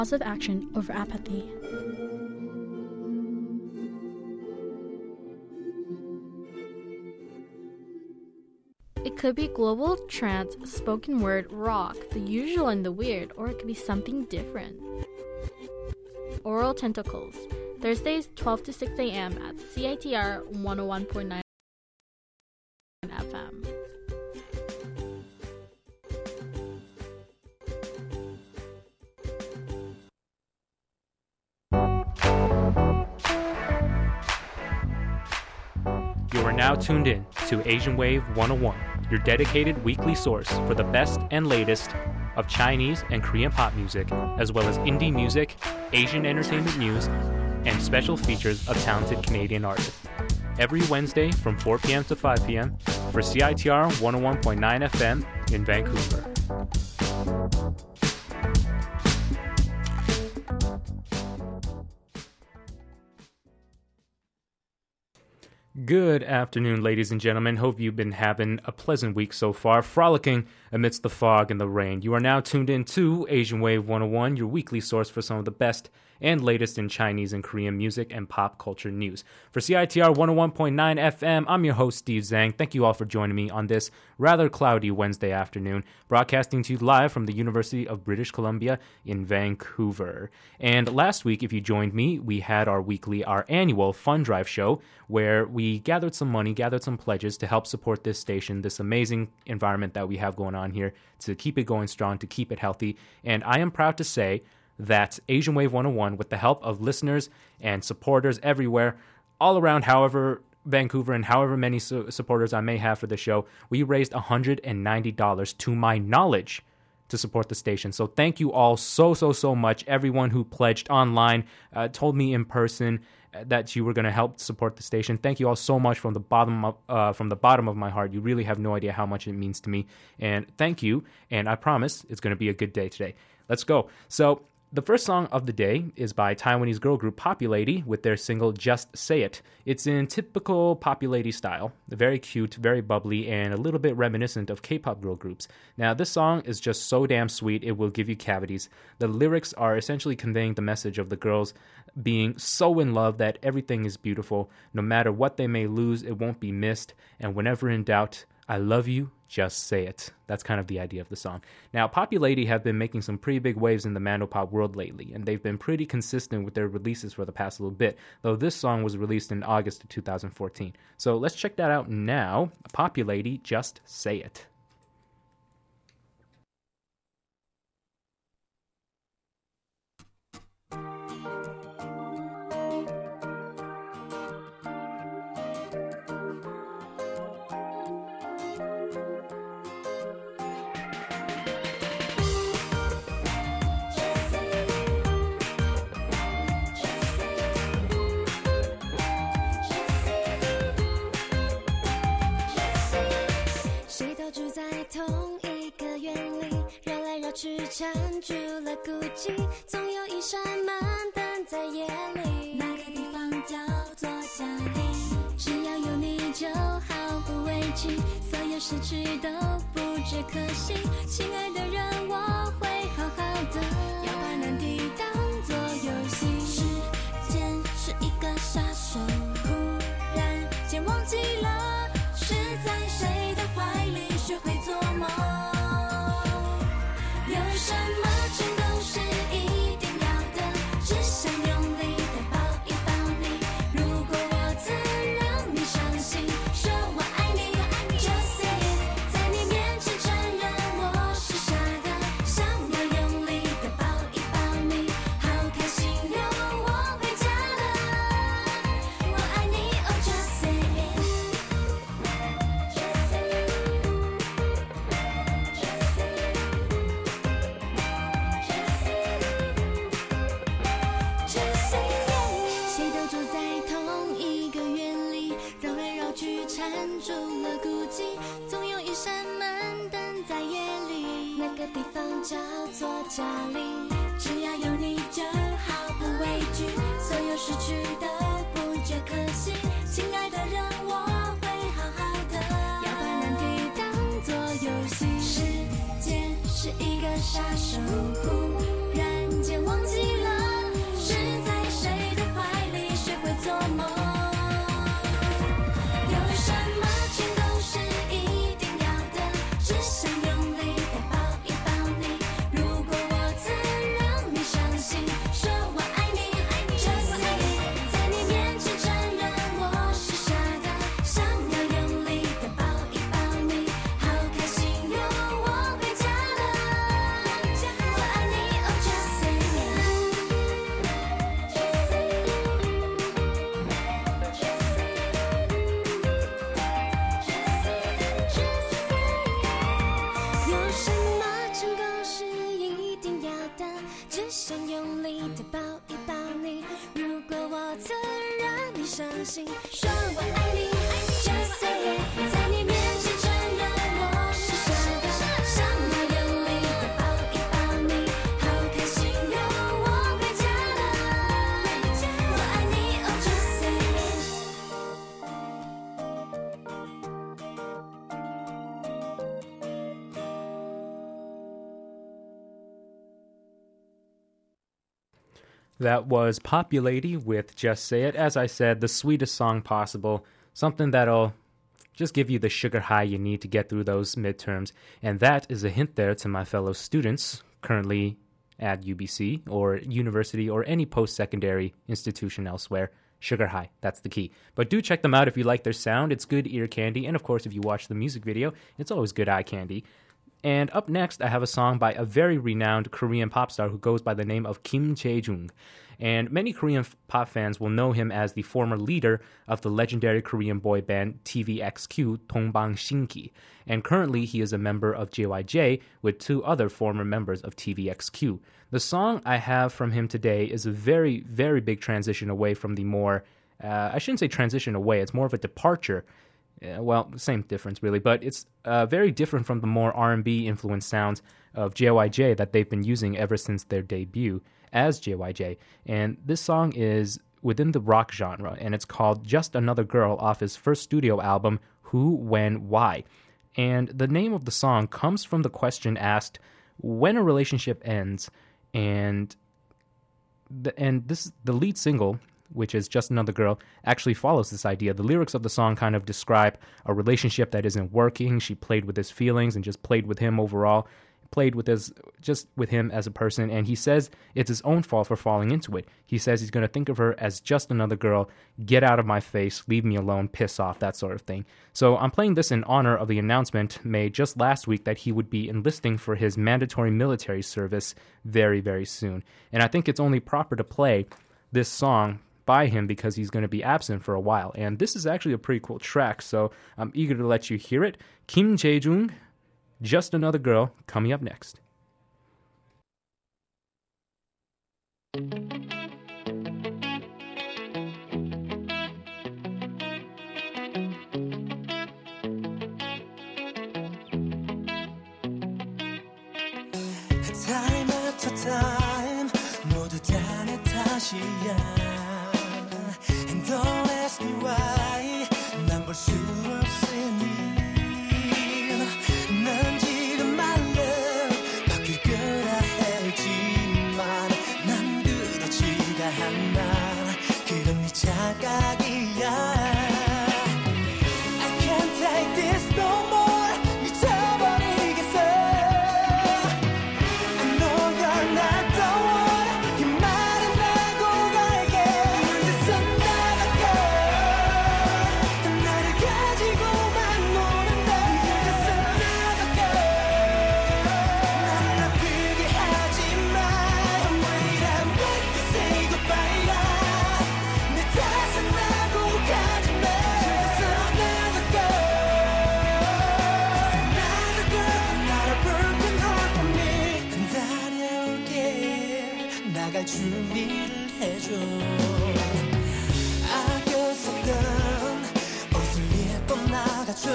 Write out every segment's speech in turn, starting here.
Positive action over apathy. It could be global trance, spoken word, rock, the usual and the weird, or it could be something different. Oral Tentacles, Thursdays 12 to 6 a.m. at CITR 101.9 FM. You are now tuned in to Asian Wave 101, your dedicated weekly source for the best and latest of Chinese and Korean pop music, as well as indie music, Asian entertainment news, and special features of talented Canadian artists. Every Wednesday from 4 p.m. to 5 p.m. for CITR 101.9 FM in Vancouver. Good afternoon, ladies and gentlemen. Hope you've been having a pleasant week so far, frolicking amidst the fog and the rain. You are now tuned in to Asian Wave 101, your weekly source for some of the best and latest in Chinese and Korean music and pop culture news. For CITR 101.9 FM, I'm your host, Steve Zhang. Thank you all for joining me on this rather cloudy Wednesday afternoon, broadcasting to you live from the University of British Columbia in Vancouver. And last week, if you joined me, we had our annual Fund Drive show, where we gathered some money, gathered some pledges to help support this station, this amazing environment that we have going on here, to keep it going strong, to keep it healthy. And I am proud to say that Asian Wave 101, with the help of listeners and supporters everywhere, all around, however Vancouver and however many supporters I may have for the show, we raised $190 to my knowledge to support the station. So thank you all so much. Everyone who pledged online, told me in person that you were going to help support the station. Thank you all so much from the bottom of my heart. You really have no idea how much it means to me. And thank you. And I promise it's going to be a good day today. Let's go. So the first song of the day is by Taiwanese girl group Populady with their single Just Say It. It's in typical Populady style, very cute, very bubbly, and a little bit reminiscent of K-pop girl groups. Now, this song is just so damn sweet, it will give you cavities. The lyrics are essentially conveying the message of the girls being so in love that everything is beautiful. No matter what they may lose, it won't be missed. And whenever in doubt, I love you, just say it. That's kind of the idea of the song. Now, Populady have been making some pretty big waves in the Mandopop world lately, and they've been pretty consistent with their releases for the past little bit, though this song was released in August of 2014. So let's check that out now. Populady, Just Say It. 缠住了孤寂，总有一扇门等在夜里。那个地方叫做家里，只要有你就毫不畏惧，所有失去都不觉可惜。亲爱的人，我会好好的，要把难题当作游戏。时间是一个杀手，忽然间忘记了是在谁的怀里学会做梦。有什么成功是一定要的，只想用力地抱一抱你。如果我曾让你伤心，说我爱你 Just say it， 在你面前承认我是傻的，想要用力地抱一抱你。好开心哟，我回家了，我爱你 Oh just say it， Just say it， Just say it，谁都住在同一个园里，绕来绕去缠住了孤寂，总有一扇门等在夜里，那个地方叫做家里，只要有你就毫不畏惧，所有失去都不觉可惜，亲爱的人我会好好的，要把难题当作游戏，时间是一个杀手，忽然间忘记用力地抱一抱你。如果我曾让你伤心，说我爱你 Just say it， 在你面前承认我是傻的，想要用力地抱一抱你，好开心哟，我回家了，我爱你 Oh just say it。 That was Populati with Just Say It. As I said, the sweetest song possible. Something that'll just give you the sugar high you need to get through those midterms. And that is a hint there to my fellow students currently at UBC or university or any post-secondary institution elsewhere. Sugar high, that's the key. But do check them out if you like their sound. It's good ear candy. And of course, if you watch the music video, it's always good eye candy. And up next, I have a song by a very renowned Korean pop star who goes by the name of Kim Jae-jung. And many Korean pop fans will know him as the former leader of the legendary Korean boy band TVXQ, Dongbang Shinki. And currently, he is a member of JYJ with two other former members of TVXQ. The song I have from him today is a very, very big transition away from the more, I shouldn't say transition away, it's more of a departure. Well, same difference really, but it's very different from the more R&B influenced sounds of JYJ that they've been using ever since their debut as JYJ. And this song is within the rock genre, and it's called Just Another Girl off his first studio album, Who, When, Why. And the name of the song comes from the question asked when a relationship ends, and the lead single, which is Just Another Girl, actually follows this idea. The lyrics of the song kind of describe a relationship that isn't working. She played with his feelings and just played with him overall, played with him as a person, and he says it's his own fault for falling into it. He says he's going to think of her as just another girl, get out of my face, leave me alone, piss off, that sort of thing. So I'm playing this in honor of the announcement made just last week that he would be enlisting for his mandatory military service very, very soon. And I think it's only proper to play this song by him because he's going to be absent for a while. And this is actually a pretty cool track, so I'm eager to let you hear it. Kim Jae-jung, Just Another Girl, coming up next. Time after time, 모두 다 내 탓이야. And don't ask me why, 난 볼 수 없으니. 난 지금 말로 바뀔 거라 했지만 난 그렇지가 않아. 그건 네 착각이야. I can't take this no more. 미쳐버리겠어. I know you're not the one. 이 말은 하고 갈게. 여기서 나갈게. 나를 가지고만 노는데. 여기서 나갈게. 나는 아프게 하지 마. Don't wait, I'm ready to say goodbye. 내 탓은 나고 가지 마. 여기서 나갈게. Not a broken heart for me. 다녀올게. 나갈 준비를 해줘. 아껴 썼던 옷을 입고 나가줘.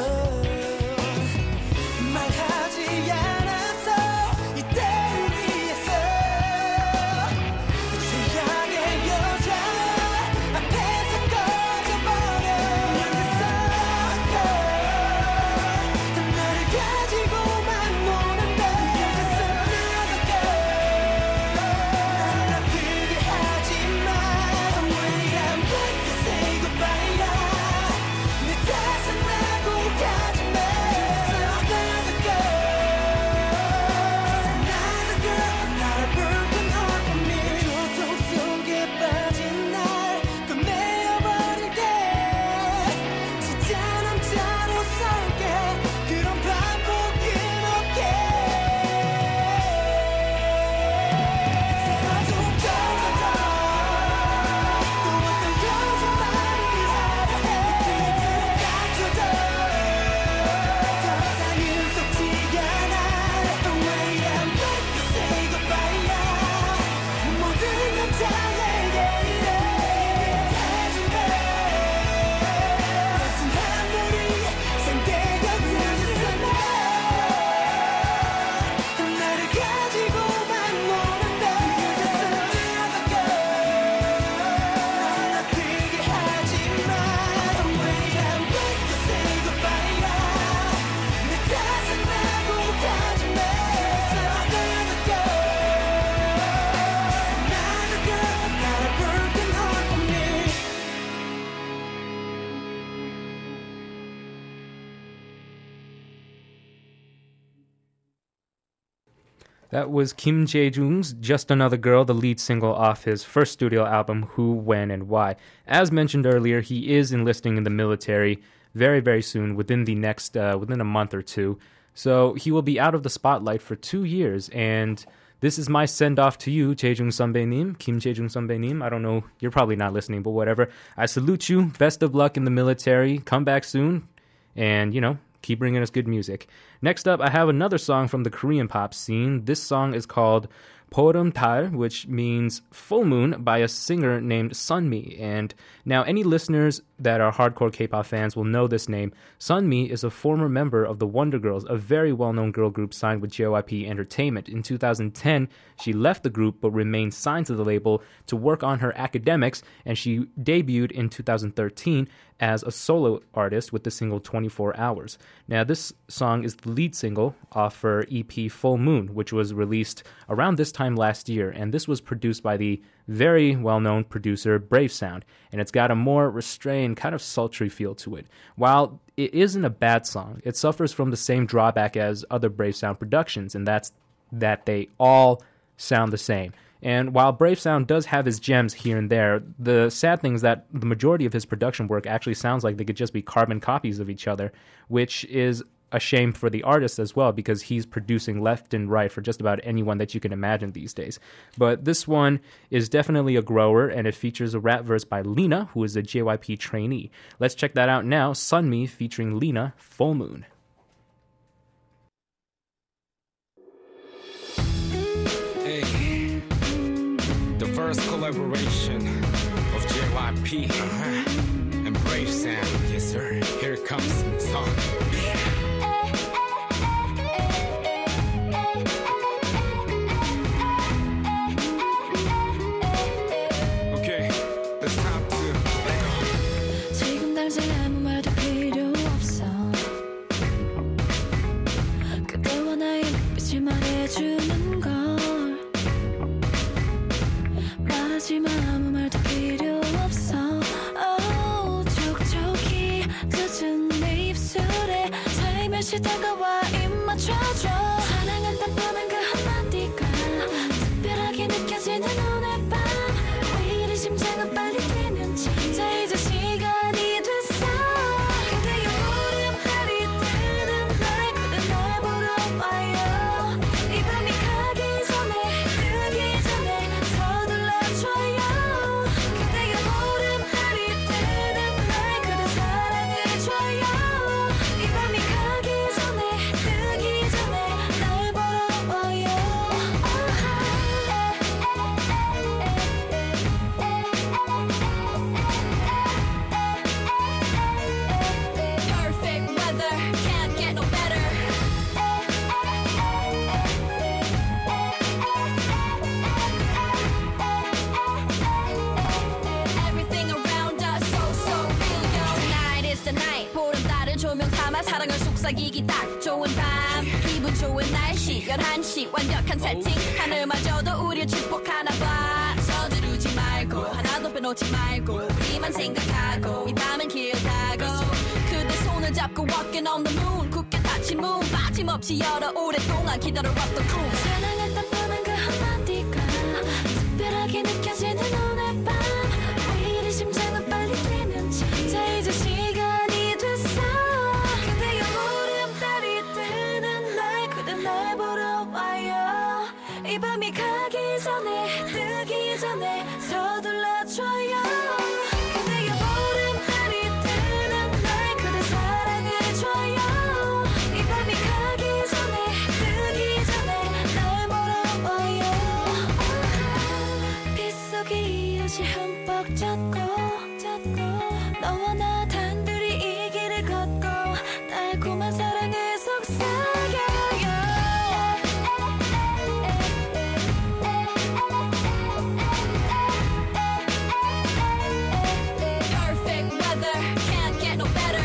말하지 않아서 이때를 위해서. 최악의 여자 앞에서 꺼져버려. 여기서 가. 나를 가지고만 노는데. 여기서 나갈게. 나는 아프게 하지 마. Don't wait, I'm ready to say goodbye. 내 탓은 나고 가. That was Kim Jae-jung's Just Another Girl, the lead single off his first studio album, Who, When, and Why. As mentioned earlier, he is enlisting in the military very, very soon, within a month or two. So he will be out of the spotlight for 2 years, and this is my send-off to you, Jae-jung 선배님, Kim Jae-jung 선배님. I don't know, you're probably not listening, but whatever. I salute you. Best of luck in the military. Come back soon, and, keep bringing us good music. Next up, I have another song from the Korean pop scene. This song is called 보름달, which means full moon, by a singer named Sunmi. And now any listeners that are hardcore K-pop fans will know this name. Sunmi is a former member of the Wonder Girls, a very well-known girl group signed with JYP Entertainment. In 2010, she left the group but remained signed to the label to work on her academics, and she debuted in 2013 as a solo artist with the single 24 Hours. Now, this song is the lead single off her EP Full Moon, which was released around this time last year, and this was produced by the very well-known producer Brave Sound, and it's got a more restrained, kind of sultry feel to it. While it isn't a bad song, it suffers from the same drawback as other Brave Sound productions, and that's that they all sound the same. And while Brave Sound does have his gems here and there, the sad thing is that the majority of his production work actually sounds like they could just be carbon copies of each other, which is a shame for the artist as well, because he's producing left and right for just about anyone that you can imagine these days. But this one is definitely a grower, and it features a rap verse by Lena, who is a JYP trainee. Let's check that out now. Sunmi featuring Lena, Full Moon. The first collaboration of JYP and Brave Sound. Yes, sir. Here comes song. Okay, it's time to let go. 지금 당장 아무 말도 필요 없어. 그대와 나의 눈빛이 말해주는 걸. 말하지만 아무 말도 필요 없어. 촉촉히 젖은 내 입술에 살며시 다가와 입 맞춰줘. 사랑한다 뻔한 그 한마디가 특별하게 느껴지는 오늘 밤. 왜 이리 심장은 빨리 뛰는지. 자 이제 시간이 됐어. 그대의 오랜만이 뜨는 날 그대 날 보러 와요. 이 밤이 가기 전에 뜨기 전에 서둘러줘요. 그대의 오랜만이 뜨는 날 그대 사랑해줘요. 이 밤이 가기 전에 뜨기 전에 날 보러 와요. Perfect weather, can't get no better. Everything around us so real. Tonight is the night. 보름달을 조명 삼아 사랑을 속삭이기 딱 좋은 밤. 기분 좋은 날씨 11시 완벽한 세팅. 하늘마저도 우릴 축복하나 봐. 서두르지 말고 하나도 빼놓지 말고 우리만 생각하고 이 밤은 길다고. 그대 손을 잡고 walking on the moon. 굳게 닫힌 문 빠짐없이 열어 오랫동안 기다려왔던 꿈. 사랑했던 뻔한 그 한마디가 특별하게 느껴지는 오늘 밤. 왜 이리 심장은 빨리 뛰는지. 자 이제 시간이 됐어. 그대의 오랜날이 뜨는 날 그대 날 보러 와요. 이 밤이 가기 전에 뜨기 전에 서둘러줘요. 그대의 오랜날이 뜨는 날 그대 사랑해줘요. 이 밤이 가기 전에 뜨기 전에 날 보러 와요. 빗속이 옷이 흠뻑 젖고 너와 나 단둘이 이 길을 걷고 달콤한 사랑을 속삭여요. Perfect weather, can't get no better.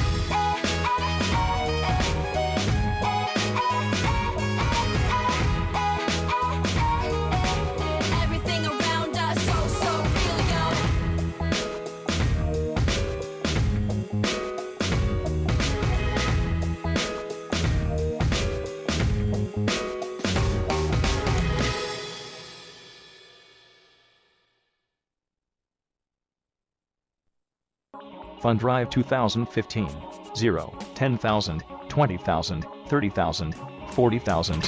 Everything around us so real, yo. Fund Drive 2015. 0, 10,000, 20,000, 30,000, 40,000.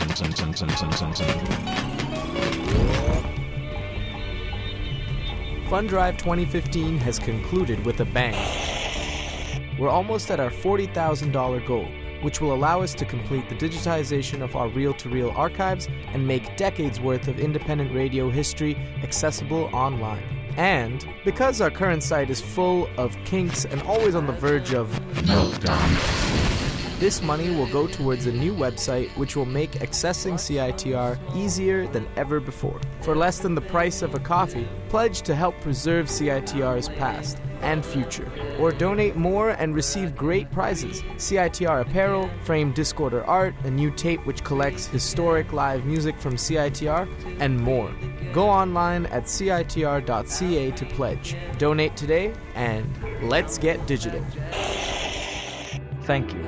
Fund Drive 2015 has concluded with a bang. We're almost at our $40,000 goal, which will allow us to complete the digitization of our reel-to-reel archives and make decades worth of independent radio history accessible online. And because our current site is full of kinks and always on the verge of meltdown, this money will go towards a new website which will make accessing CITR easier than ever before. For less than the price of a coffee, pledge to help preserve CITR's past and future. Or donate more and receive great prizes: CITR apparel, framed Discorder art, a new tape which collects historic live music from CITR, and more. Go online at citr.ca to pledge. Donate today, and let's get digital. Thank you.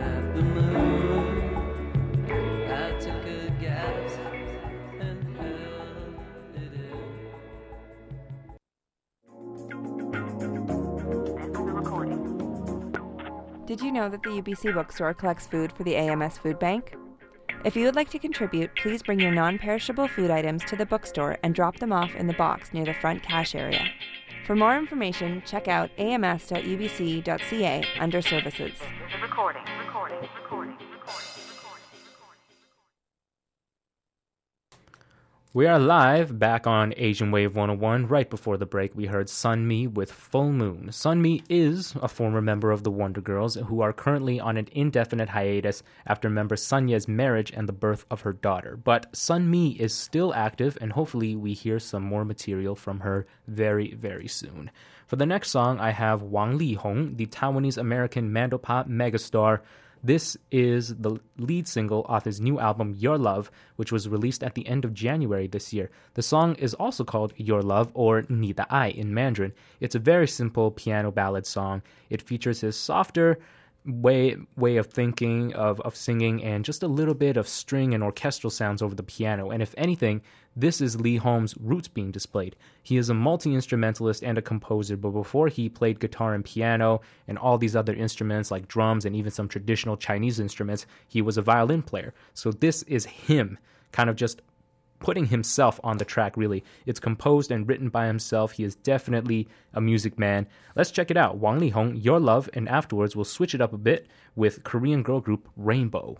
Did you know that the UBC bookstore collects food for the AMS Food Bank? If you would like to contribute, please bring your non-perishable food items to the bookstore and drop them off in the box near the front cash area. For more information, check out ams.ubc.ca under Services. Recording. We are live back on Asian Wave 101. Right before the break, we heard Sunmi with Full Moon. Sunmi is a former member of the Wonder Girls who are currently on an indefinite hiatus after member Sunye's marriage and the birth of her daughter. But Sunmi is still active, and hopefully we hear some more material from her very, very soon. For the next song, I have Wang Lihong, the Taiwanese-American mandopop megastar. This is the lead single off his new album, Your Love, which was released at the end of January this year. The song is also called Your Love, or 你的爱 in Mandarin. It's a very simple piano ballad song. It features his softer way of thinking, of singing, and just a little bit of string and orchestral sounds over the piano. And if anything, this is Lee Holmes' roots being displayed. He is a multi-instrumentalist and a composer, but before he played guitar and piano and all these other instruments like drums and even some traditional Chinese instruments, he was a violin player. So this is him kind of just putting himself on the track, really. It's composed and written by himself. He is definitely a music man. Let's check it out. Wang Lihong, Your Love, and afterwards we'll switch it up a bit with Korean girl group Rainbow.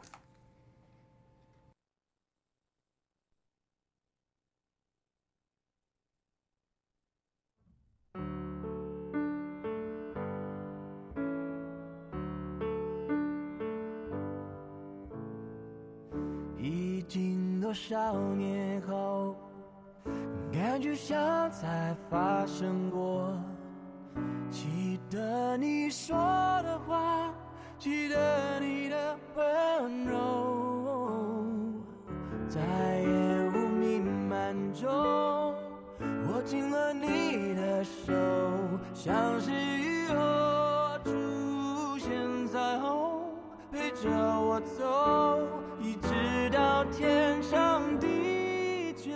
少年后，感觉像才发生过。记得你说的话，记得你的温柔，在烟雾弥漫中，握紧了你的手，像是雨后出现彩虹，陪着我走，一直到天长地久。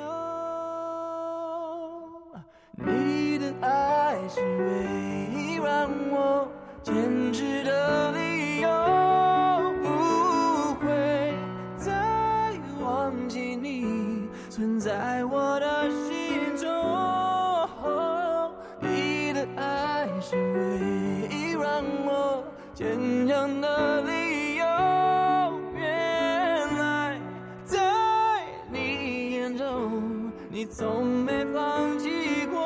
你的爱是唯一让我坚持的理由，不会再忘记你存在我的心中。你的爱是唯一让我坚强的理由。你从没放弃过，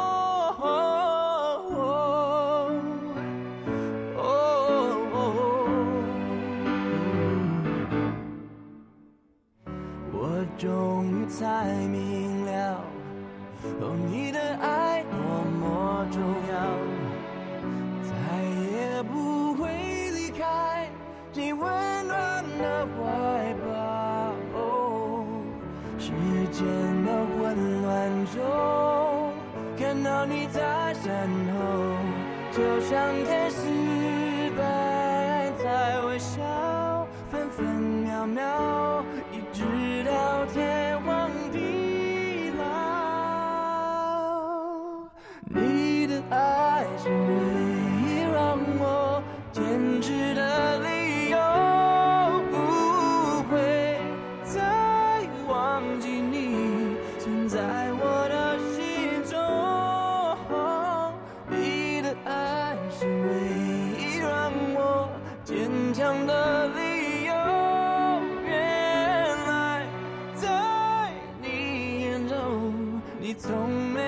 我终于才明了，你的爱多么重要，再也不会离开你温暖的怀抱。时间的混乱中，看到你在身后，就像天使般在微笑，分分秒秒，一直到天荒地老。你的爱是唯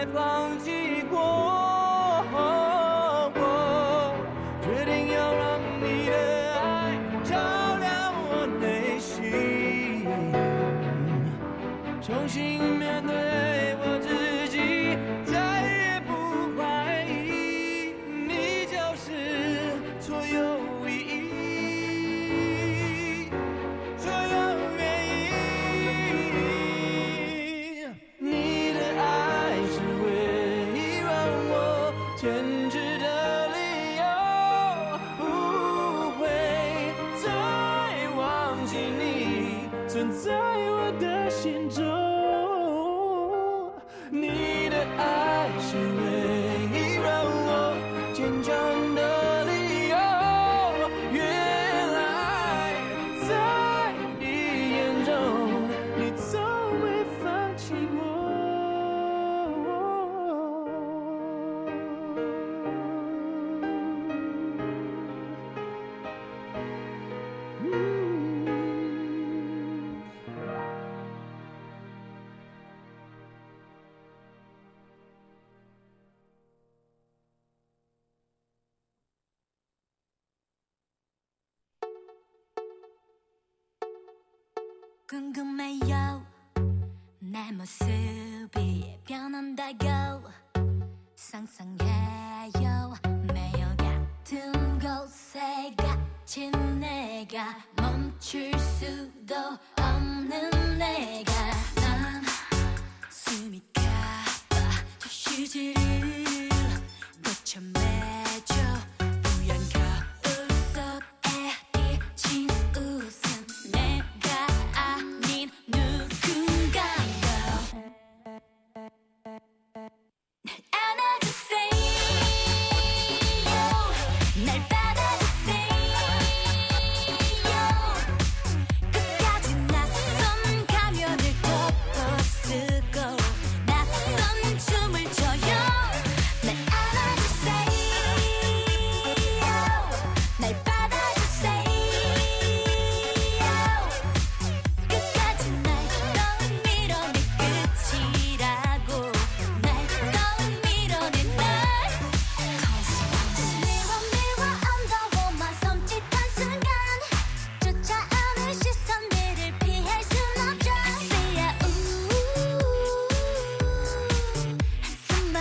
放弃过，我决定要让你的爱照亮我内心，重新面对我自己，再也不怀疑，你就是所有意义，所有原因。你的爱是唯一让我坚持的理由，不会再忘记你存在我的心中。你的爱是唯一让我坚强的理由，原来在你眼中，你从未放弃过。 궁금해요 내 모습이 변한다고 상상해요 매일 같은 곳에 갇힌 내가 멈출 수도 없는 내가 난 숨이 가빠 저 휴지를 고쳐매줘 우연 거울 속에 잊힌 웃음 내가 아닌 누군가요 날 안아주세요 날 받아주세요 끝까지 낯선 가면을 덮어쓰고 낯선 춤을 춰요 날 안아주세요 날 받아주세요 끝까지 날 떠밀어내 끝이라고 날 떠밀어내 날 미워 언더워만 섬찟한 순간 쫓아오는 시선들을 피할 순 없죠 Say 한숨만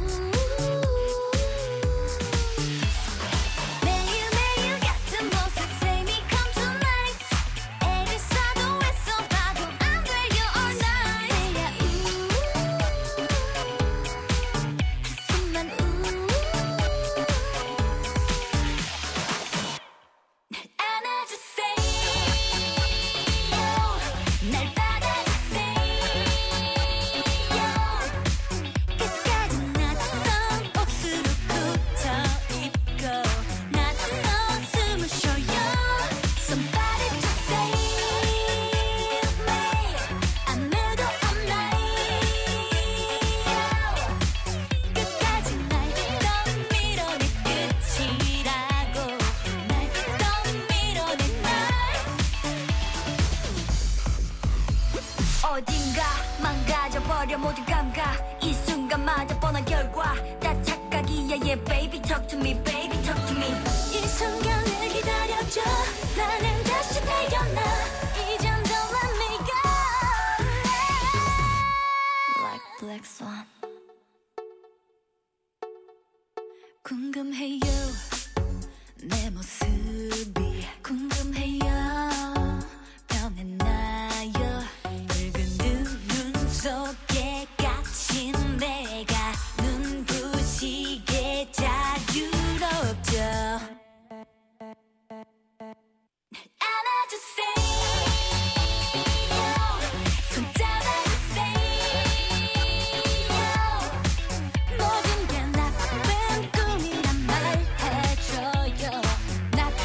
매일매일 같은 모습 Say me come tonight 애를 써도 애써 봐도 안 돼요 all night Say 한숨만 날 안아주세요 날 받아주세요 끝까지 낯선 옷으로 굳혀입고 낯선 숨을 쉬어요 Somebody to save me 아무도 없나요 끝까지 날 떠밀어내 끝이라고 날 떠밀어내 날 어딘가 망가져버려 모든 감각 이 순간마저 뻔한 결과 다 착각이야 yeah baby talk to me baby talk to me 이 순간을 기다려줘 나는 다시 태어나 이젠 don't let me go Like black swan 궁금해요 내 모습이 궁금해요 변했나요 붉은 눈 속에 갇힌 내가 눈부시게 자유롭죠 날 안아주세요 손잡아주세요 모든 게 나쁜 꿈이란 말 해줘요 낯선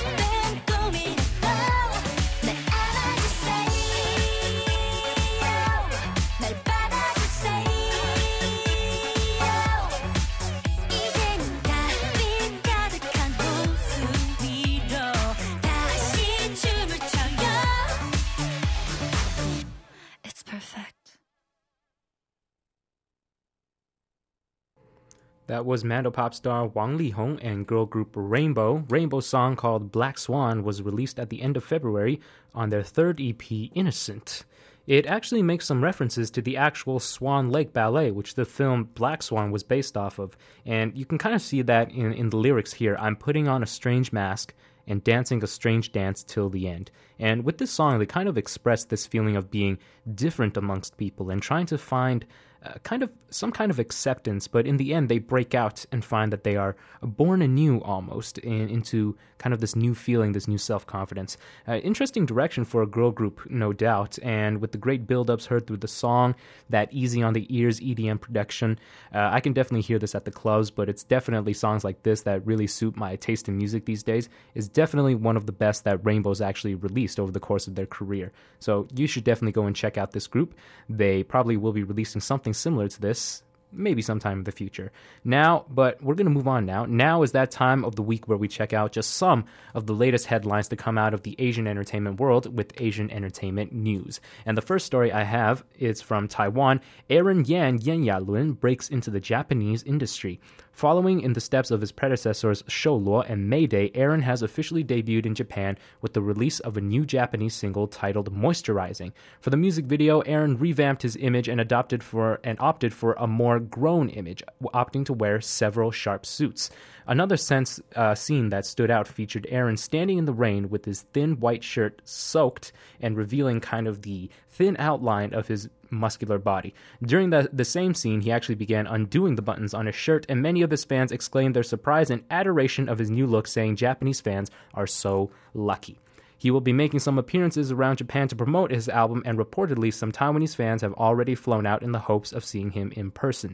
That was Mandopop star Wang Lihong and girl group Rainbow. Rainbow's song called Black Swan was released at the end of February on their third EP, Innocent. It actually makes some references to the actual Swan Lake Ballet, which the film Black Swan was based off of. And you can kind of see that in the lyrics here. I'm putting on a strange mask and dancing a strange dance till the end. And with this song, they kind of express this feeling of being different amongst people and trying to find some kind of acceptance, but in the end they break out and find that they are born anew almost into kind of this new feeling, this new self-confidence. Interesting direction for a girl group, no doubt, and with the great build-ups heard through the song, that easy on the ears EDM production, I can definitely hear this at the clubs, but it's definitely songs like this that really suit my taste in music these days. Is definitely one of the best that Rainbow's actually released over the course of their career. So you should definitely go and check out this group. They probably will be releasing something similar to this maybe sometime in the future. But we're going to move on now. Now is that time of the week where we check out just some of the latest headlines to come out of the Asian entertainment world with Asian entertainment news. And the first story I have is from Taiwan. Aaron Yan Yalun breaks into the Japanese industry. Following in the steps of his predecessors Shou Luo and Mayday, Aaron has officially debuted in Japan with the release of a new Japanese single titled Moisturizing. For the music video, Aaron revamped his image and opted for a more grown image, opting to wear several sharp suits. Another scene that stood out featured Aaron standing in the rain with his thin white shirt soaked and revealing kind of the thin outline of his muscular body. During the same scene, he actually began undoing the buttons on his shirt, and many of his fans exclaimed their surprise and adoration of his new look, saying Japanese fans are so lucky. He will be making some appearances around Japan to promote his album, and reportedly some Taiwanese fans have already flown out in the hopes of seeing him in person.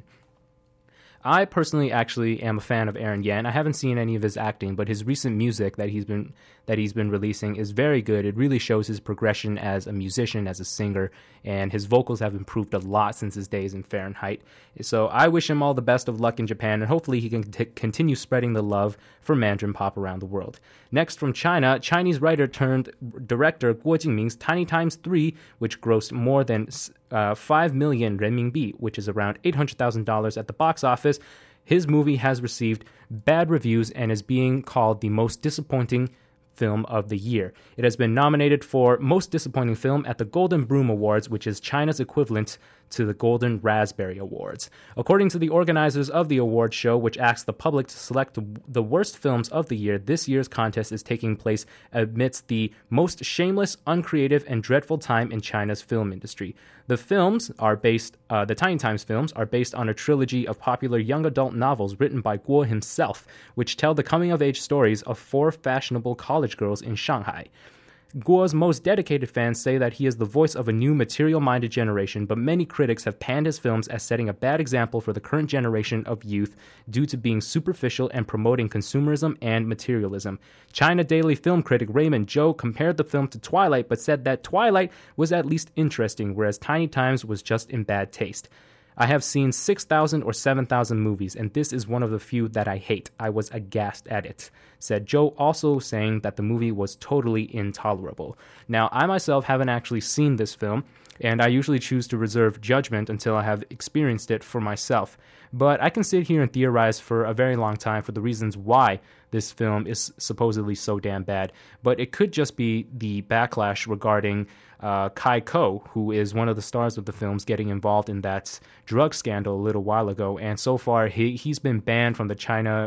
I personally actually am a fan of Aaron Yan. I haven't seen any of his acting, but his recent music that he's been releasing is very good. It really shows his progression as a musician, as a singer, and his vocals have improved a lot since his days in Fahrenheit. So I wish him all the best of luck in Japan, and hopefully he can continue spreading the love for Mandarin pop around the world. Next, from China, Chinese writer turned director Guo Jingming's Tiny Times 3, which grossed more than 5 million renminbi, which is around $800,000 at the box office. His movie has received bad reviews and is being called the most disappointing film of the year. It has been nominated for Most Disappointing Film at the Golden Broom Awards, which is China's equivalent to the Golden Raspberry Awards. According to the organizers of the award show, which asks the public to select the worst films of the year, this year's contest is taking place amidst the most shameless, uncreative, and dreadful time in China's film industry. The Tiny Times films are based on a trilogy of popular young adult novels written by Guo himself, which tell the coming-of-age stories of 4 fashionable college girls in Shanghai. Guo's most dedicated fans say that he is the voice of a new material-minded generation, but many critics have panned his films as setting a bad example for the current generation of youth due to being superficial and promoting consumerism and materialism. China Daily film critic Raymond Zhou compared the film to Twilight, but said that Twilight was at least interesting, whereas Tiny Times was just in bad taste. I have seen 6,000 or 7,000 movies, and this is one of the few that I hate. I was aghast at it, said Zhou, also saying that the movie was totally intolerable. Now, I myself haven't actually seen this film, and I usually choose to reserve judgment until I have experienced it for myself. But I can sit here and theorize for a very long time for the reasons why this film is supposedly so damn bad. But it could just be the backlash regarding Kai Ko, who is one of the stars of the films, getting involved in that drug scandal a little while ago. And so far, he's been banned from the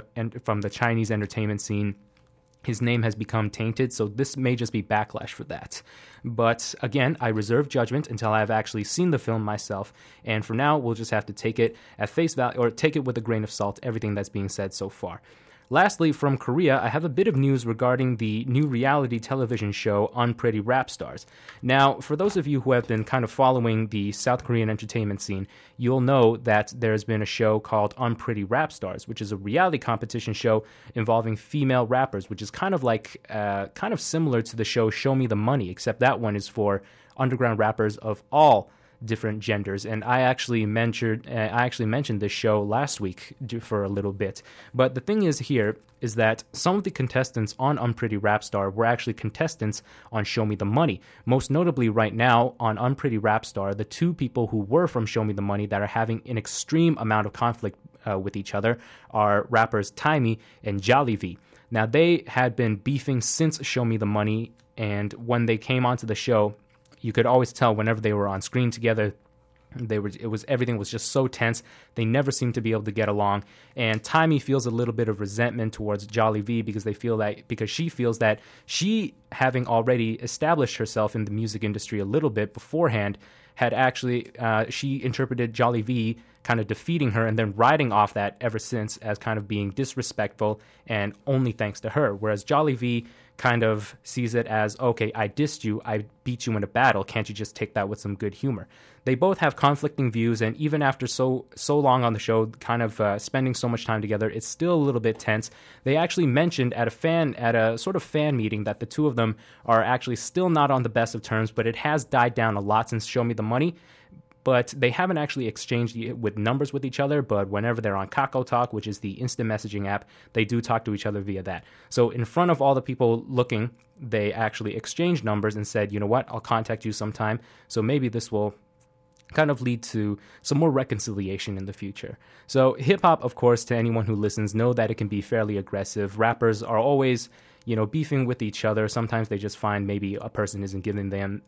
Chinese entertainment scene. His name has become tainted, so this may just be backlash for that. But again, I reserve judgment until I've actually seen the film myself, and for now, we'll just have to take it at face value, or take it with a grain of salt, everything that's being said so far. Lastly, from Korea, I have a bit of news regarding the new reality television show Unpretty Rap Stars. Now, for those of you who have been kind of following the South Korean entertainment scene, you'll know that there's been a show called Unpretty Rap Stars, which is a reality competition show involving female rappers, which is kind of similar to the show Show Me the Money, except that one is for underground rappers of all different genders. And I actually mentioned this show last week for a little bit. But the thing is here is that some of the contestants on Unpretty Rap Star were actually contestants on Show Me the Money. Most notably right now on Unpretty Rap Star, the 2 people who were from Show Me the Money that are having an extreme amount of conflict with each other are rappers Timey and Jolly V. Now, they had been beefing since Show Me the Money, and when they came onto the show, you could always tell whenever they were on screen together, everything was just so tense. They never seemed to be able to get along, and Timey feels a little bit of resentment towards Jolly V because she feels that she, having already established herself in the music industry a little bit beforehand, had actually she interpreted Jolly V kind of defeating her and then riding off that ever since as kind of being disrespectful and only thanks to her, whereas Jolly V kind of sees it as, okay, I dissed you, I beat you in a battle, can't you just take that with some good humor? They both have conflicting views, and even after so long on the show, kind of spending so much time together, it's still a little bit tense. They actually mentioned at a sort of fan meeting that the two of them are actually still not on the best of terms, but it has died down a lot since Show Me the Money. But they haven't actually exchanged with numbers with each other, but whenever they're on Kakao Talk, which is the instant messaging app, they do talk to each other via that. So in front of all the people looking, they actually exchanged numbers and said, you know what, I'll contact you sometime. So maybe this will kind of lead to some more reconciliation in the future. So hip-hop, of course, to anyone who listens, know that it can be fairly aggressive. Rappers are always, beefing with each other. Sometimes they just find maybe a person isn't giving them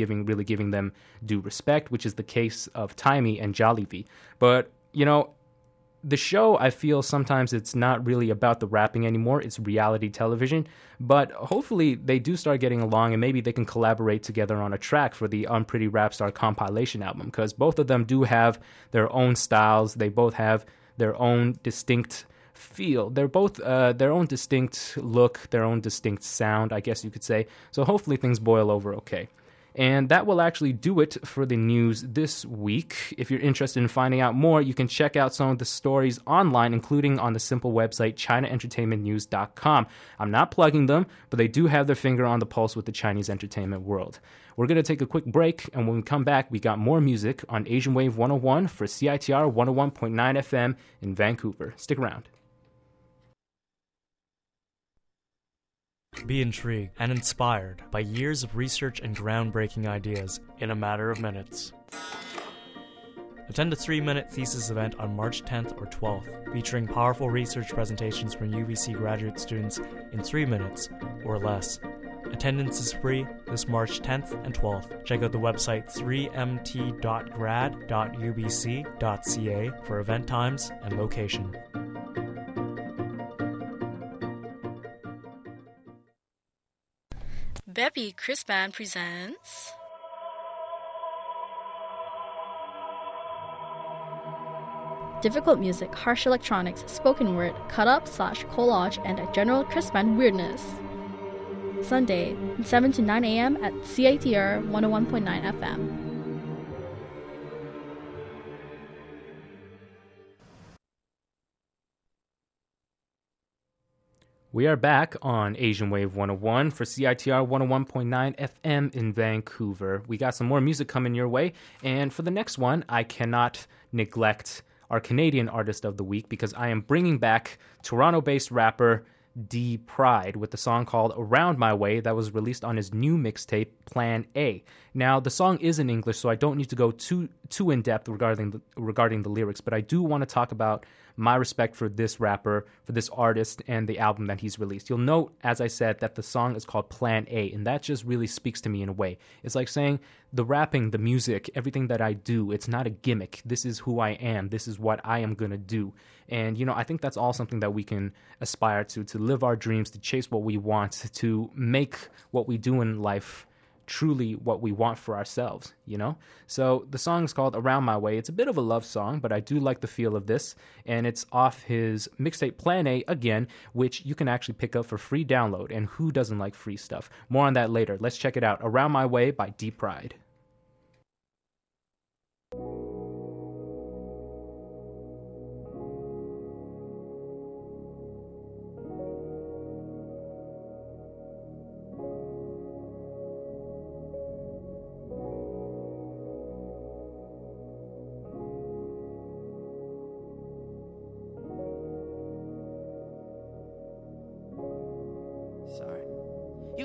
due respect, which is the case of Timey and Jolly V. But, the show, I feel sometimes it's not really about the rapping anymore. It's reality television. But hopefully they do start getting along, and maybe they can collaborate together on a track for the Unpretty Rap Star compilation album, because both of them do have their own styles. They both have their own distinct feel. They're both their own distinct look, their own distinct sound, I guess you could say. So hopefully things boil over okay. And that will actually do it for the news this week. If you're interested in finding out more, you can check out some of the stories online, including on the simple website ChinaEntertainmentNews.com. I'm not plugging them, but they do have their finger on the pulse with the Chinese entertainment world. We're going to take a quick break, and when we come back, we got more music on Asian Wave 101 for CITR 101.9 FM in Vancouver. Stick around. Be intrigued and inspired by years of research and groundbreaking ideas in a matter of minutes. Attend a 3-minute thesis event on March 10th or 12th, featuring powerful research presentations from UBC graduate students in 3 minutes or less. Attendance is free this March 10th and 12th. Check out the website 3mt.grad.ubc.ca for event times and location. Beppy Chris Band presents difficult music, harsh electronics, spoken word, cut-up/collage, and a general Chris Band weirdness. Sunday, 7 to 9 a.m. at CITR 101.9 FM. We are back on Asian Wave 101 for CITR 101.9 FM in Vancouver. We got some more music coming your way, and for the next one, I cannot neglect our Canadian Artist of the Week because I am bringing back Toronto-based rapper D Pride with the song called Around My Way that was released on his new mixtape, Plan A. Now, the song is in English, so I don't need to go too in-depth regarding the lyrics, but I do want to talk about my respect for this rapper, for this artist, and the album that he's released. You'll note, as I said, that the song is called Plan A, and that just really speaks to me in a way. It's like saying the rapping, the music, everything that I do, it's not a gimmick. This is who I am. This is what I am going to do. And, I think that's all something that we can aspire to live our dreams, to chase what we want, to make what we do in life truly what we want for ourselves, So the song is called Around My Way. It's a bit of a love song, but I do like the feel of this, and it's off his mixtape Plan A, again, which you can actually pick up for free download, and who doesn't like free stuff? More on that later. Let's check it out. Around My Way by D Pride.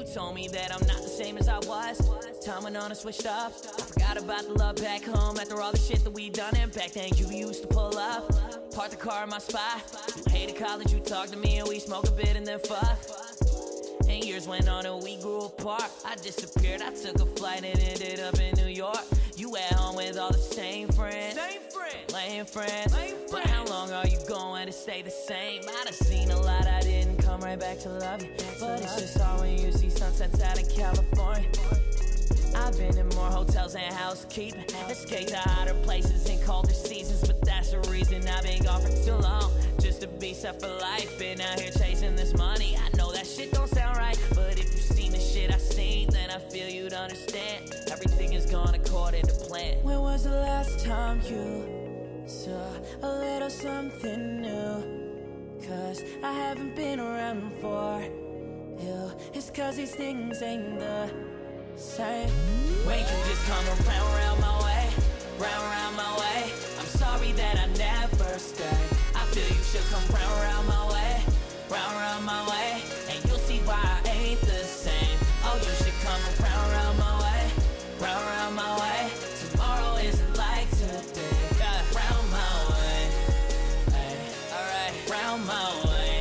told me that I'm not the same as I was. Time went on and switched up. I forgot about the love back home after all the shit that we done. And back then you used to pull up, park the car in my spot. You hated college, you talked to me and we smoked a bit and then fuck. And years went on and we grew apart. I disappeared, I took a flight and ended up in New York. You at home with all the same friends, lame friends. But how long are you going to stay the same? I done seen a lot, I didn't come right back to love you. But it's just hard when you see sunsets out in California. I've been in more hotels and housekeeping, escaped to hotter places in colder seasons. But that's the reason I've been gone for too long, just to be set for life. Been out here chasing this money, I know that shit don't sound right. But if you've seen the shit I seen, then I feel you'd understand. Everything is gone according to plan. When was the last time you saw a little something new? Cause I haven't been around for you. It's cause these things ain't the same. When you just come around my way, round my way. I'm sorry that I never stay. I feel you should come round my way, round my way. And you'll see why I ain't the same. Oh, you should come round my way, round my way. Tomorrow isn't like today. Round my way, ay, alright, round my way,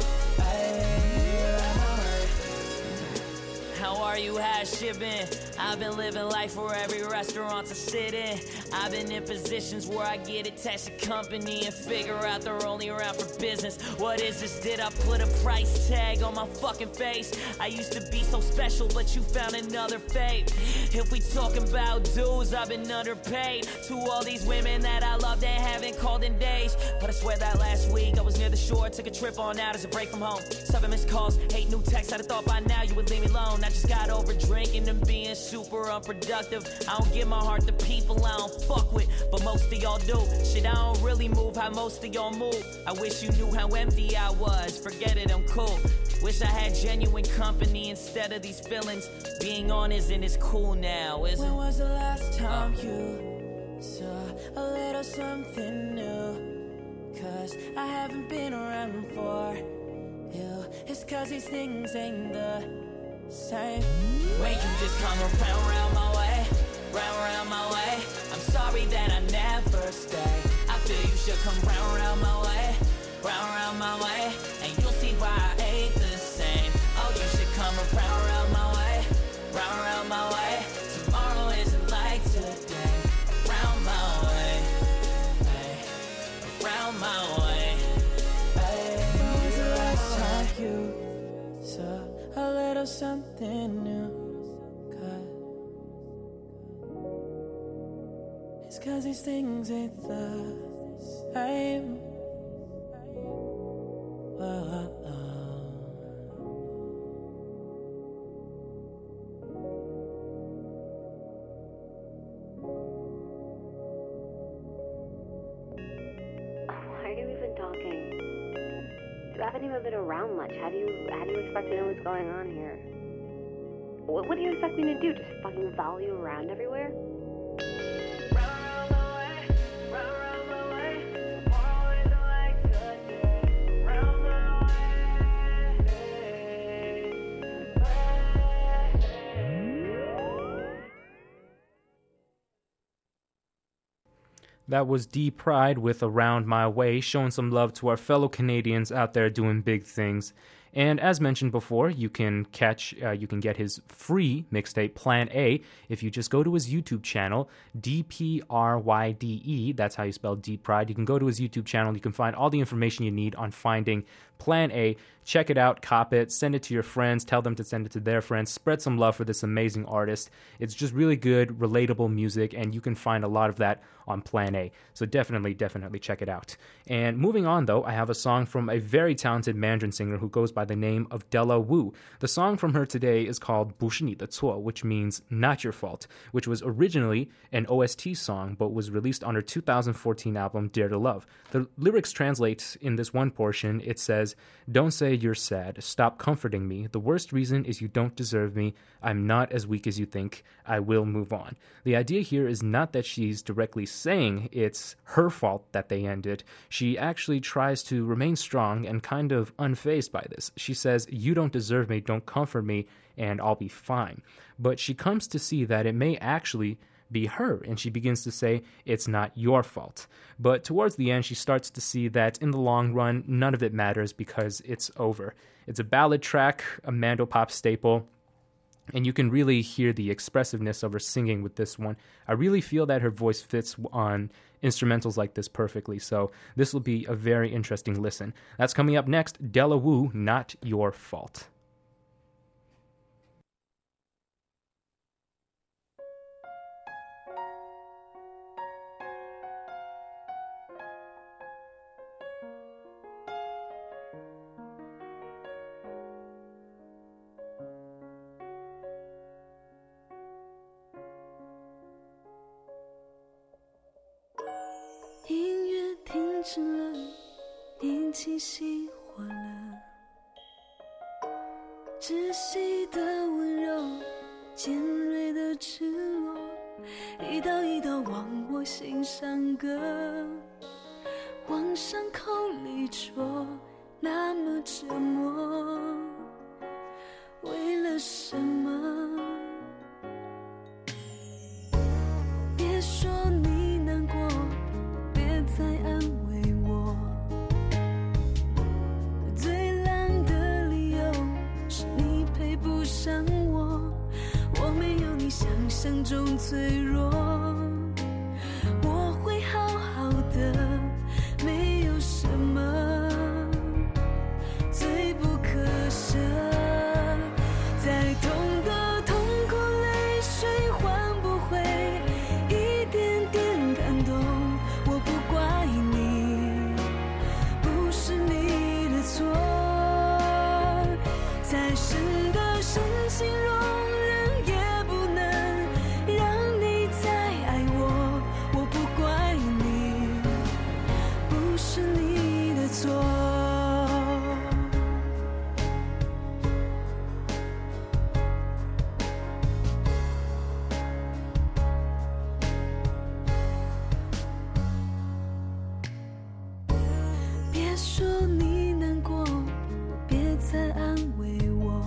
ay, round my way. How are you? How's shit been? I've been living life for every restaurant to sit in. I've been in positions where I get attached to company and figure out they're only around for business. What is this? Did I put a price tag on my fucking face? I used to be so special, but you found another fate. If we talking about dues, I've been underpaid. To all these women that I love, they haven't called in days. But I swear that last week I was near the shore, took a trip on out as a break from home. 7 missed calls, 8 new texts. I'd have thought by now you would leave me alone. I just got over drinking and being super unproductive. I don't give my heart to people I don't fuck with, but most of y'all do. Shit, I don't really move how most of y'all move. I wish you knew how empty I was. Forget it, I'm cool. Wish I had genuine company instead of these feelings. Being on isn't as cool now, is it? When was the last time you saw a little something new? Cause I haven't been around for you. It's cause these things ain't the same. When you just come round my way, round my way. I'm sorry that I never stay. I feel you should come round my way, round my way. And you'll see why I ain't the same. Oh, you should come round my way, round my way. Tomorrow isn't like today. Round my way, ay, round my way, ay. When was the last time you saw a little something new? It's cause these things ain't the same. Why are you even talking? You haven't even been around much. How do you expect to know what's going on here? What do you expect me to do? Just fucking follow you around everywhere? That was D Pride with Around My Way, showing some love to our fellow Canadians out there doing big things. And as mentioned before, you can get his free mixtape Plan A if you just go to his YouTube channel, DPRYDE. That's how you spell D Pride. You can go to his YouTube channel. You can find all the information you need on finding Plan A. Check it out, cop it, send it to your friends, tell them to send it to their friends, spread some love for this amazing artist. It's just really good, relatable music, and you can find a lot of that on Plan A. So definitely check it out. And moving on, though, I have a song from a very talented Mandarin singer who goes by the name of Della Wu. The song from her today is called 不是你的错, which means not your fault, which was originally an OST song, but was released on her 2014 album Dare to Love. The lyrics translate in this one portion. It says, "Don't say you're sad. Stop comforting me. The worst reason is you don't deserve me. I'm not as weak as you think. I will move on." The idea here is not that she's directly saying it's her fault that they ended. She actually tries to remain strong and kind of unfazed by this, she says, "You don't deserve me, don't comfort me, and I'll be fine." But she comes to see that it may actually be her, and she begins to say, "It's not your fault." But towards the end, she starts to see that in the long run, none of it matters because it's over. It's a ballad track, a Mandopop staple, and you can really hear the expressiveness of her singing with this one. I really feel that her voice fits on instrumentals like this perfectly, so this will be a very interesting listen. That's coming up next, Della Wu, Not Your Fault. 音乐停止了，引起熄火了，窒息的温柔，尖锐的赤裸，一刀一刀往我心上割，往伤口里戳，那么折磨，为了什么？别说你难过，别再安慰我，最烂的理由是你配不上我，我没有你想象中脆弱，我会好好的，没有什么最不可舍，再痛的痛苦泪水换不回一点点感动，我不怪你，不是你的错，再深的深情容忍也不能让你再爱我，我不怪你，不是你的错。别说你难过，别再安慰我，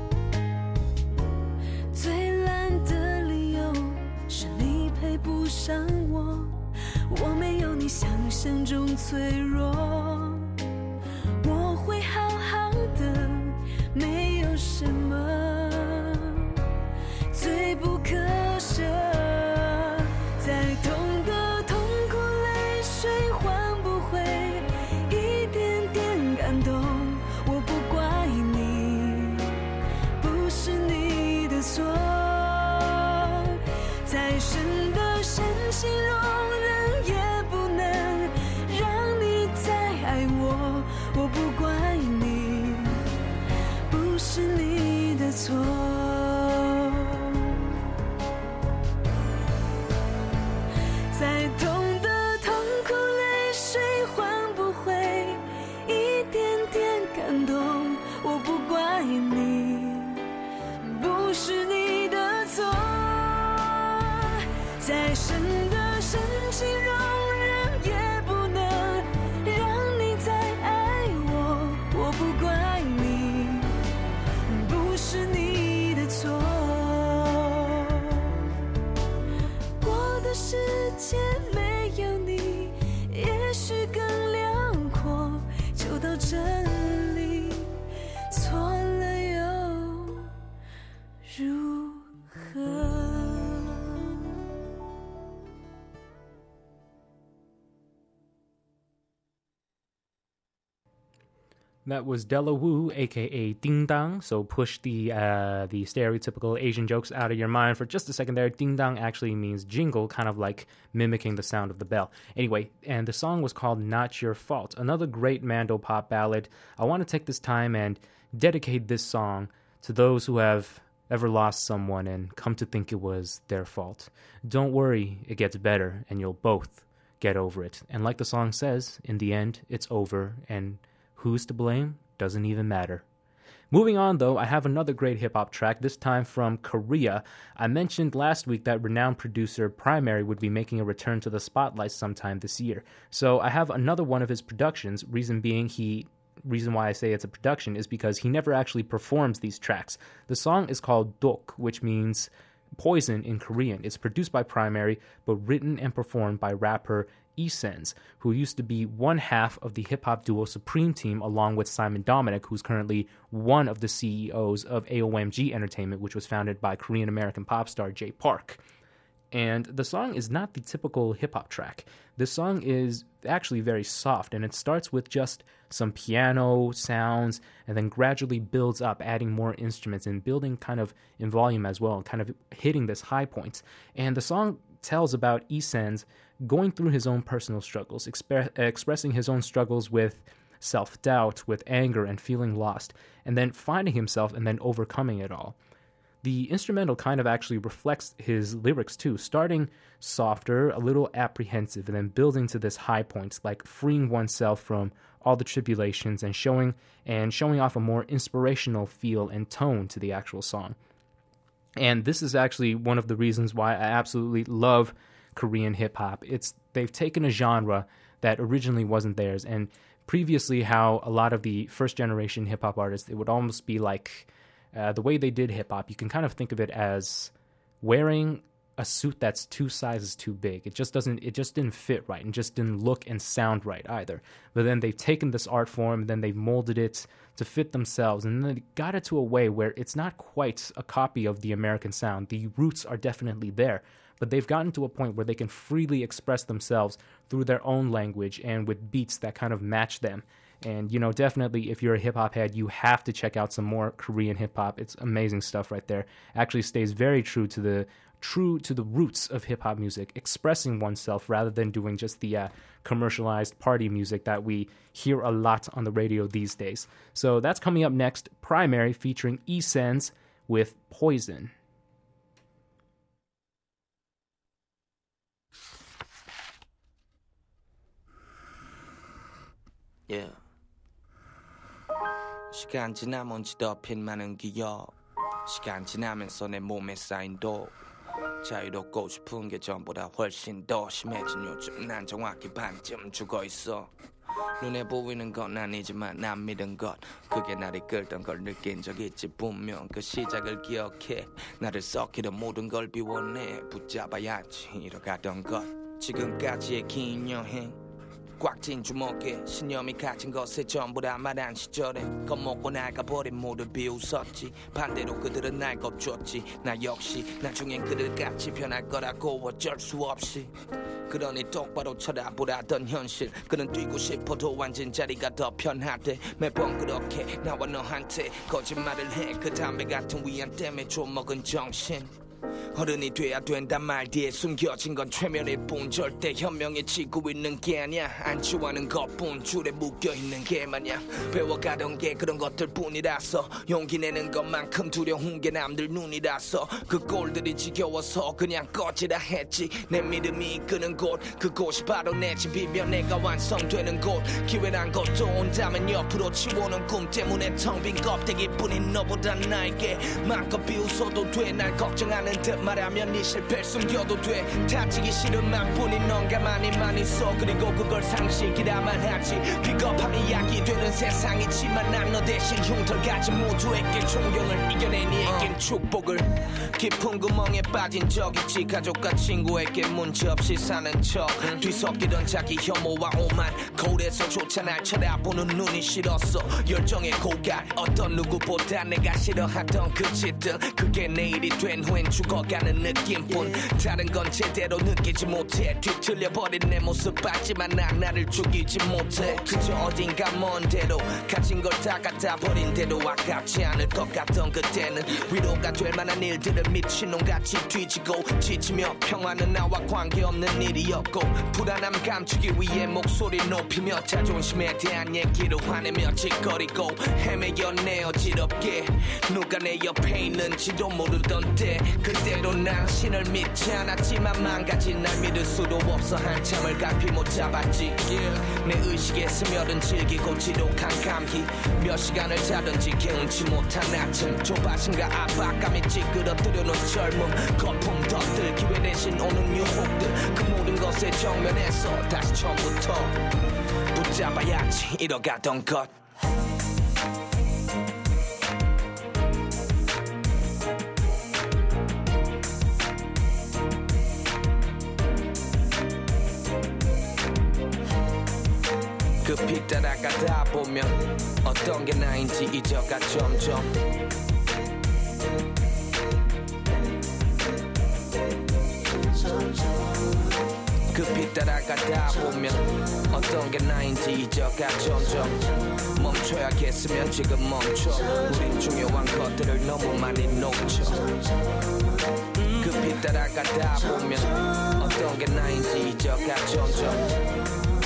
最烂的理由是你配不上我，我没有你想象中脆弱，我会好好的，没有什么最不可舍，再痛的痛苦泪水换不回一点点感动，我不怪你，不是你的错，再深的深情容忍也不能让你再爱我，我不怪你，不是你的错。再痛的痛苦泪水换不回一点点感动，我不怪你，不是你的错，再深的深情容忍也不能让你再爱我，我不怪你，不是你的错，我的世界没有你也许更辽阔，就到这里，错了又如何？ That was Della Wu, aka Ding Dong. So push the stereotypical Asian jokes out of your mind for just a second there. Ding Dong actually means jingle, kind of like mimicking the sound of the bell. Anyway, and the song was called Not Your Fault. Another great Mandopop ballad. I want to take this time and dedicate this song to those who have ever lost someone and come to think it was their fault. Don't worry, it gets better, and you'll both get over it. And like the song says, in the end, it's over, and who's to blame doesn't even matter. Moving on, though, I have another great hip-hop track, this time from Korea. I mentioned last week that renowned producer Primary would be making a return to the spotlight sometime this year. So I have another one of his productions, reason being he reason why I say it's a production is because he never actually performs these tracks. The song is called Dok, which means poison in Korean. It's produced by Primary, but written and performed by rapper E-Sense, who used to be one half of the hip-hop duo Supreme Team along with Simon Dominic, who's currently one of the CEOs of AOMG Entertainment, which was founded by Korean-American pop star Jay Park. And the song is not the typical hip-hop track. This song is actually very soft, and it starts with just some piano sounds and then gradually builds up, adding more instruments and building kind of in volume as well, kind of hitting this high point. And the song tells about E-Sense going through his own personal struggles, expressing his own struggles with self-doubt, with anger, and feeling lost, and then finding himself and then overcoming it all. The instrumental kind of actually reflects his lyrics too, starting softer, a little apprehensive, and then building to this high point, like freeing oneself from all the tribulations and showing off a more inspirational feel and tone to the actual song. And this is actually one of the reasons why I absolutely love Korean hip-hop. They've taken a genre that originally wasn't theirs, and previously how a lot of the first-generation hip-hop artists, it would almost be like the way they did hip-hop, you can kind of think of it as wearing a suit that's 2 sizes too big. It just didn't fit right and just didn't look and sound right either. But then they've taken this art form, and then they've molded it to fit themselves, and then they got it to a way where it's not quite a copy of the American sound. The roots are definitely there, but they've gotten to a point where they can freely express themselves through their own language and with beats that kind of match them. And, definitely if you're a hip-hop head, you have to check out some more Korean hip-hop. It's amazing stuff right there. Actually stays very true to the roots of hip-hop music, expressing oneself rather than doing just the commercialized party music that we hear a lot on the radio these days. So that's coming up next, Primary featuring E-Sense with Poison. Yeah. 시간 지나면 지덮인 많은 기억 시간 지나면서 내 몸에 쌓인 독 자유롭고 싶은 게 전보다 훨씬 더 심해진 요즘 난 정확히 반쯤 죽어있어 눈에 보이는 건 아니지만 난 믿은 것 그게 나를 끌던 걸 느낀 적 있지 분명 그 시작을 기억해 나를 썩히던 모든 걸 비워내 붙잡아야지 이뤄가던 것 지금까지의 긴 여행 꽉 진 주먹에 신념이 갇힌 것에 전부 다 말한 시절에 겁먹고 나가버린 모두 비웃었지 반대로 그들은 날 겁줬지 나 역시 나중엔 그들같이 변할 거라고 어쩔 수 없이 그러니 똑바로 쳐다보라던 현실 그는 뛰고 싶어도 앉은 자리가 더 편하대 매번 그렇게 나와 너한테 거짓말을 해 그 담배 같은 위안 때문에 좀먹은 정신 어른이 돼야 된단 말 뒤에 숨겨진 건 최면일 뿐 절대 현명히 지고 있는 게 아니야 안주하는 것뿐 줄에 묶여있는 게 마냥 배워가던 게 그런 것들 뿐이라서 용기 내는 것만큼 두려운 게 남들 눈이라서 그 꼴들이 지겨워서 그냥 꺼지라 했지 내 믿음이 이끄는 곳 그곳이 바로 내 집이며 내가 완성되는 곳 기회란 것도 온다면 옆으로 치워놓은 꿈 때문에 텅 빈 껍데기뿐인 너보다 나에게 마음껏 비웃어도 돼 날 걱정하는 듯 말하면 네 실패를 숨겨도 돼 다치기 싫은 마음뿐인 넌 가만히 있어 그리고 그걸 상식이라만 하지 비겁함이 약이 되는 세상이지만 난 너 대신 흉털같이 모두에게 존경을 이겨낸 이에겐 축복을 깊은 구멍에 빠진 적 있지 가족과 친구에게 문제 없이 사는 척 뒤섞이던 자기 혐오와 오만 거울에서조차 날 쳐다보는 눈이 싫었어 열정의 고갈 어떤 누구보다 내가 싫어하던 그 짓들 그게 내일이 된 후엔 죽어가는 느낌뿐 다른 건 제대로 느끼지 못해 뒤틀려버린 내 모습 봤지만 난 나를 죽이지 못해 그저 어딘가 먼 데로 가진 걸 다 갖다 버린 대로 아깝지 않을 것 같던 그때는 위로가 될 만한 일들을 미친놈같이 뒤지고 지치며 평화는 나와 관계없는 일이었고 불안함 감추기 위해 목소리 높이며 자존심에 대한 얘기로 화내며 짓거리고 헤매였네 어지럽게 누가 내 옆에 있는지도 모르던 때 그때로 난 신을 믿지 않았지만 망가진 날 믿을 수도 없어 한참을 갈피 못 잡았지 내 의식에 스며든 질기고 지독한 감기 몇 시간을 자든지 개운치 못한 아침 조바심과 압박감이 찌그러뜨려놓은 젊음 거품 덧들 기회 대신 오는 유혹들 그 모든 것에 정면에서 다시 처음부터 붙잡아야지 잃어가던 것 급히 따라가다 보면 어떤 게 나인지 잊어가 점점 급히 따라가다 보면 어떤 게 나인지 잊어가 점점 멈춰야겠으면 지금 멈춰 우린 중요한 것들을 너무 많이 놓쳐 급히 따라가다 보면 어떤 게 나인지 잊어가 점점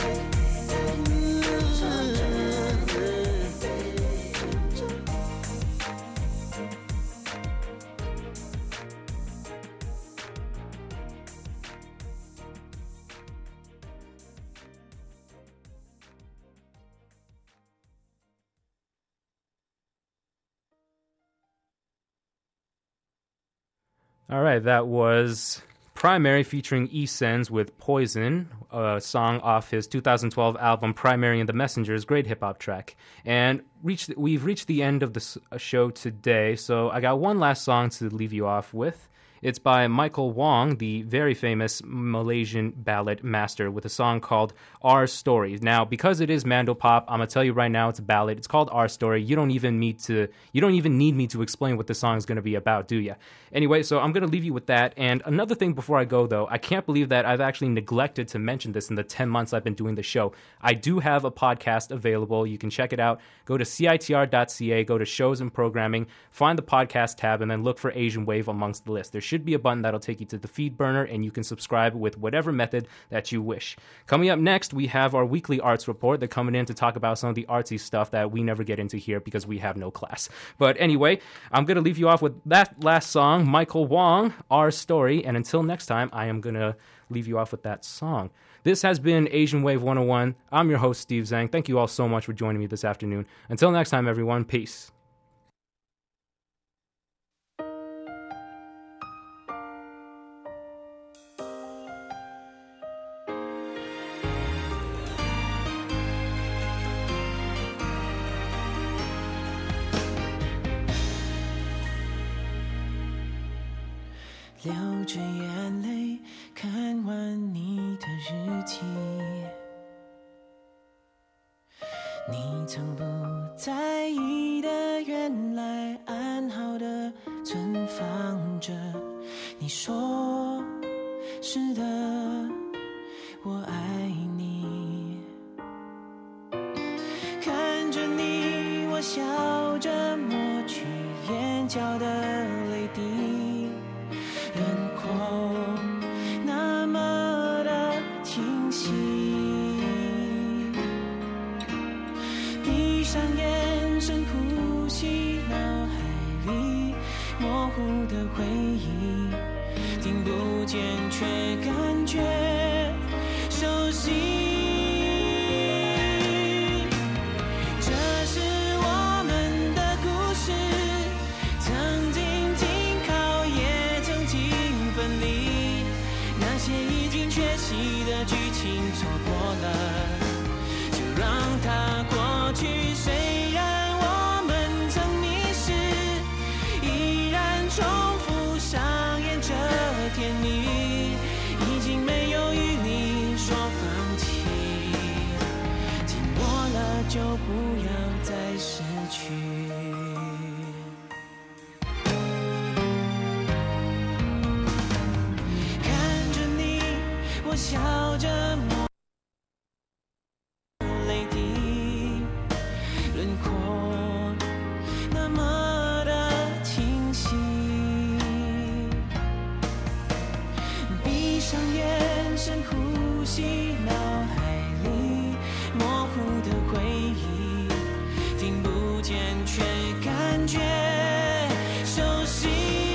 All right, that was Primary featuring E-Sens with Poison, a song off his 2012 album Primary and the Messengers, great hip-hop track. And we've reached the end of the show today, so I got one last song to leave you off with. It's by Michael Wong, the very famous Malaysian ballad master, with a song called Our Story. Now, because it is Mandopop, I'm gonna tell you right now, it's a ballad. It's called Our Story. You don't even need me to explain what the song is gonna be about, do ya? Anyway, so I'm gonna leave you with that. And another thing before I go, though, I can't believe that I've actually neglected to mention this in the 10 months I've been doing the show. I do have a podcast available. You can check it out. Go to CITR.ca, go to shows and programming, find the podcast tab, and then look for Asian Wave amongst the list. There should be a button that'll take you to the feed burner, and you can subscribe with whatever method that you wish. Coming up next, we have our weekly arts report. They're coming in to talk about some of the artsy stuff that we never get into here because we have no class. But anyway, I'm going to leave you off with that last song, Michael Wong, Our Story, and until next time, I am going to leave you off with that song. This has been Asian Wave 101. I'm your host, Steve Zhang. Thank you all so much for joining me this afternoon. Until next time, everyone, peace. 流着眼泪看完你的日记，你曾不在意的原来安好的存放着。你说是的，我爱你。看着你，我笑着抹去眼角的泪滴，轮廓那么的清晰，闭上眼深呼吸，脑海里模糊的回忆，听不见却感觉熟悉。错过了，就让它过去。虽然我们曾迷失，依然重复上演着甜蜜，已经没有余力说放弃。紧握了就不要再失去。看着你，我笑着。深呼吸，脑海里模糊的回忆，听不见却感觉熟悉。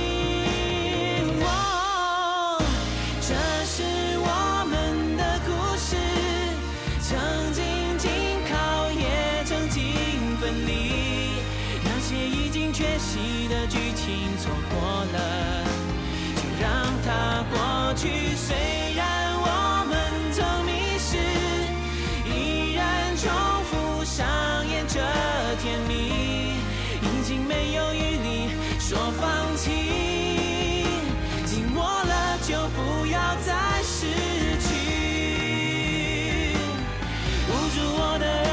这是我们的故事，曾经紧靠，也曾经分离。那些已经缺席的剧情错过了，就让它过去。虽然甜蜜已经没有余力说放弃，紧握了就不要再失去，捂住我的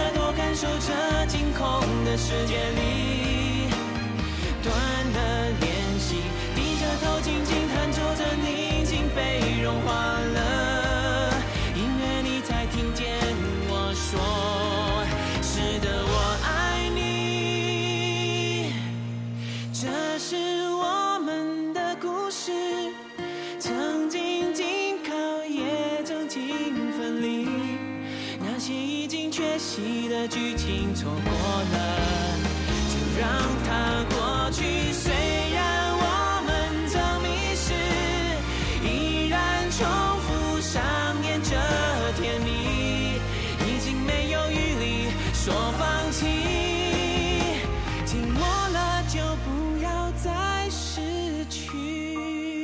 空的世界里，断了联系，低着头静静弹奏着，你已经被融化了。音乐你才听见我说，是的，我爱你。这是我们的故事，曾经紧靠，也曾经分离。那些已经缺席的剧情错过了，就让它过去。虽然我们曾迷失，依然重复上演着甜蜜，已经没有余力说放弃。寂寞了就不要再失去。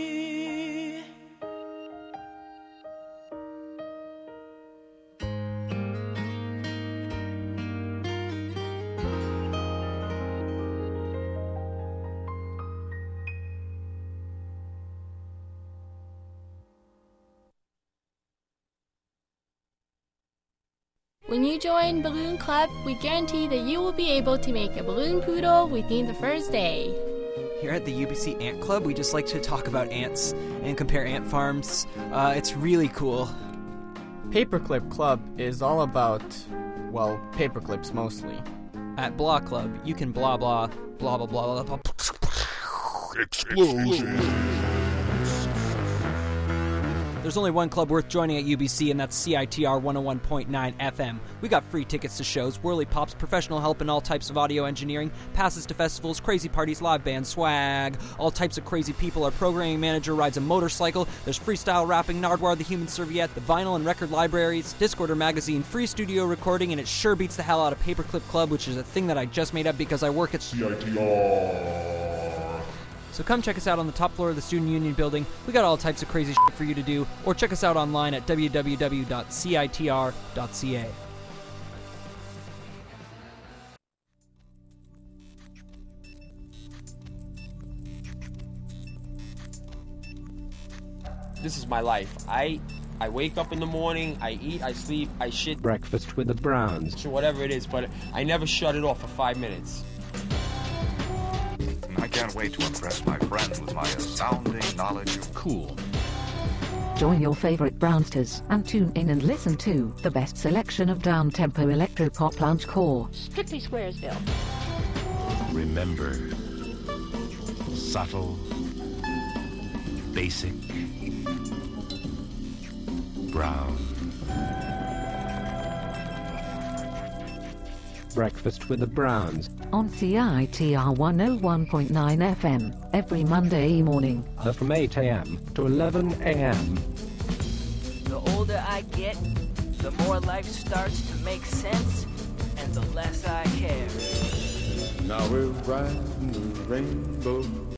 When you join Balloon Club, we guarantee that you will be able to make a balloon poodle within the first day. Here at the UBC Ant Club, we just like to talk about ants and compare ant farms. It's really cool. Paperclip Club is all about, well, paperclips mostly. At Blah Club, you can blah blah, blah blah blah blah blah. Explosion. There's only one club worth joining at UBC, and that's CITR 101.9 FM. We got free tickets to shows, whirly pops, professional help in all types of audio engineering, passes to festivals, crazy parties, live band, swag, all types of crazy people. Our programming manager rides a motorcycle. There's freestyle rapping, Nardwar the Human Serviette, the vinyl and record libraries, Discorder magazine, free studio recording, and it sure beats the hell out of Paperclip Club, which is a thing that I just made up because I work at CITR. So come check us out on the top floor of the Student Union building. We got all types of crazy shit for you to do, or check us out online at www.citr.ca. This is my life. I wake up in the morning, I eat, I sleep, I shit. Breakfast with the Browns. Sure, whatever it is, but I never shut it off for 5 minutes. I can't wait to impress my friends with my astounding knowledge of cool. Join your favorite Brownsters and tune in and listen to the best selection of down-tempo electro-pop loungecore. Strictly Squaresville. Remember, subtle, basic, brown. Breakfast with the Browns. On CITR 101.9 FM, every Monday morning. From 8 a.m. to 11 a.m. The older I get, the more life starts to make sense, and the less I care. Now we're riding the rainbow.